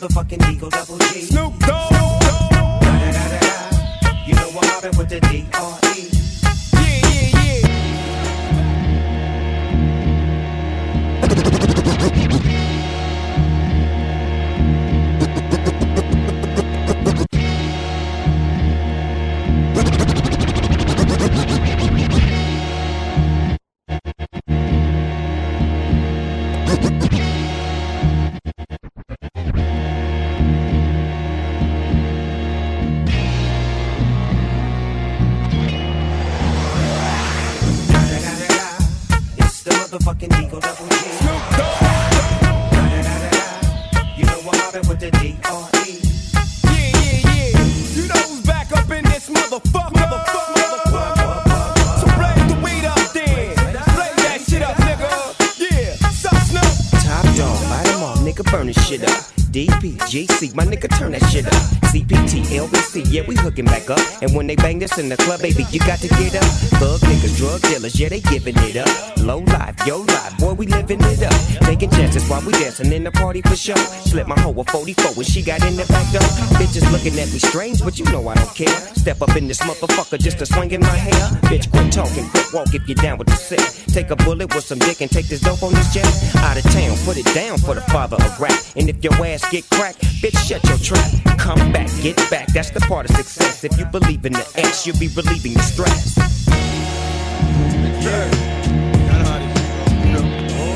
motherfucking Eagle Double G. Snoop Dogg. You know what happened with the D.R.E. Motherfucking Eagle Double G. Snoop Dogg. You know what happened with the D.R.E. Yeah. You know who's back up in this motherfucker. So play the weed up then. Play that shit up, nigga. Yeah. Sup, Snoop? Top dog, light 'em all, nigga, burn this shit up. DPGC, my nigga, turn that shit up. CPT, LBC, yeah, we hooking back up. And when they bang this in the club, baby, you got to get up. Thug niggas, drug dealers, yeah, they giving it up. Low life, yo life, boy, we living it up. Taking chances while we dancing in the party for sure. Slip my hoe a 44 when she got in the back door. Bitches looking at me strange, but you know I don't care. Step up in this motherfucker just to swing in my hair. Bitch, quit talking, quit walk if you're down with the sick. Take a bullet with some dick and take this dope on this jet. Out of town, put it down for the father of rap. And if your ass get cracked, bitch, shut your trap. Come back, get back, that's the part of success. If you believe in the ass, you'll be relieving the stress. Yeah.